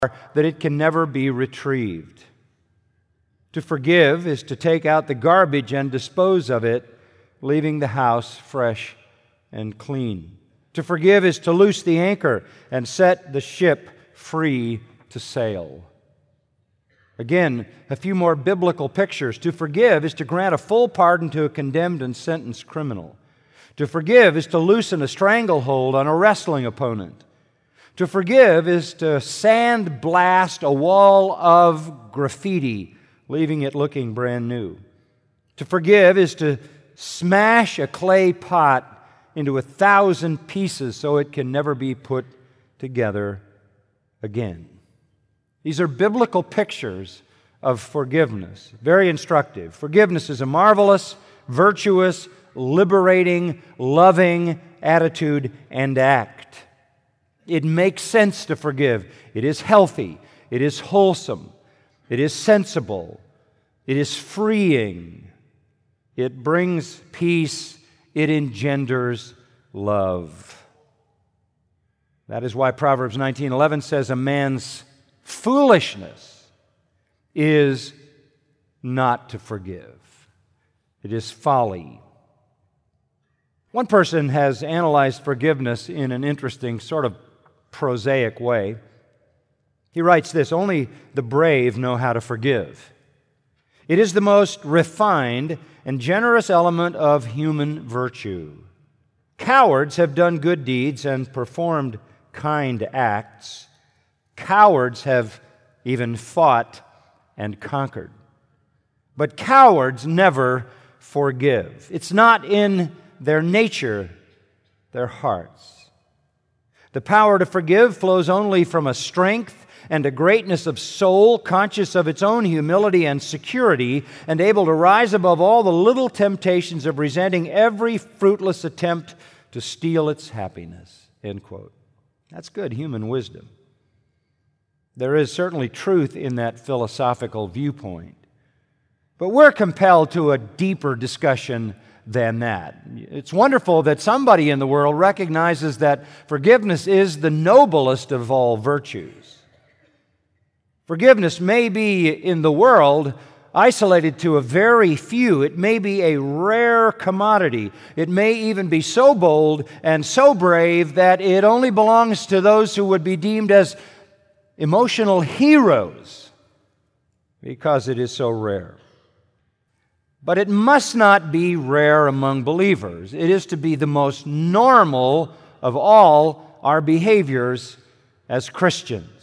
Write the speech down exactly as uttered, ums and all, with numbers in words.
that it can never be retrieved. To forgive is to take out the garbage and dispose of it, leaving the house fresh and clean. To forgive is to loose the anchor and set the ship free to sail. Again, a few more biblical pictures. To forgive is to grant a full pardon to a condemned and sentenced criminal. To forgive is to loosen a stranglehold on a wrestling opponent. To forgive is to sandblast a wall of graffiti, leaving it looking brand new. To forgive is to smash a clay pot into a thousand pieces so it can never be put together again. These are biblical pictures of forgiveness, very instructive. Forgiveness is a marvelous, virtuous, liberating, loving attitude and act. It makes sense to forgive. It is healthy. It is wholesome. It is sensible. It is freeing. It brings peace. It engenders love. That is why Proverbs nineteen eleven says a man's foolishness is not to forgive. It is folly. One person has analyzed forgiveness in an interesting, sort of prosaic way. He writes this: only the brave know how to forgive. It is the most refined and generous element of human virtue. Cowards have done good deeds and performed kind acts. Cowards have even fought and conquered. But cowards never forgive. It's not in their nature, their hearts. The power to forgive flows only from a strength and a greatness of soul, conscious of its own humility and security, and able to rise above all the little temptations of resenting every fruitless attempt to steal its happiness. End quote. That's good human wisdom. There is certainly truth in that philosophical viewpoint. But we're compelled to a deeper discussion than that. It's wonderful that somebody in the world recognizes that forgiveness is the noblest of all virtues. Forgiveness may be in the world isolated to a very few. It may be a rare commodity. It may even be so bold and so brave that it only belongs to those who would be deemed as emotional heroes because it is so rare. But it must not be rare among believers. It is to be the most normal of all our behaviors as Christians.